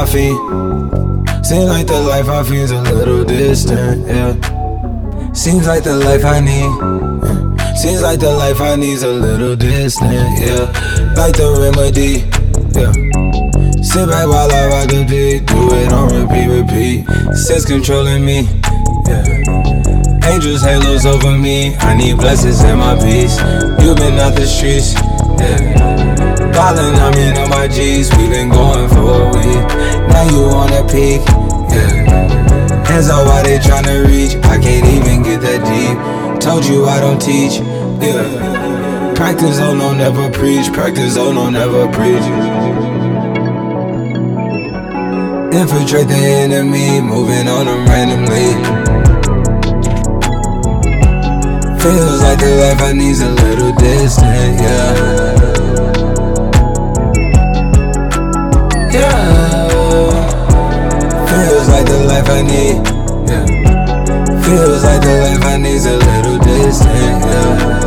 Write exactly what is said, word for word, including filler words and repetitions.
fiend. Seems like the life I fiend's a little distant, yeah. Seems like the life I need, yeah. Seems like the life I need's a little distant, yeah. Like the remedy, yeah. Sit back while I rock the beat, do it on repeat, repeat. Sense controlling me, yeah. Angels, halos over me, I need blessings in my peace. You been out the streets, yeah. Ballin', I mean on my G's, we been going for a week. Now you on a peak, yeah. Hands up while they tryna reach, I can't even get that deep. Told you I don't teach, yeah. Practice, oh no, never preach. Practice, oh no, never preach. Infiltrate the enemy, moving on them randomly. Feels like the life I need's a little distant, yeah. Yeah. Feels like the life I need, yeah. Feels like the life I need's a little distant, yeah.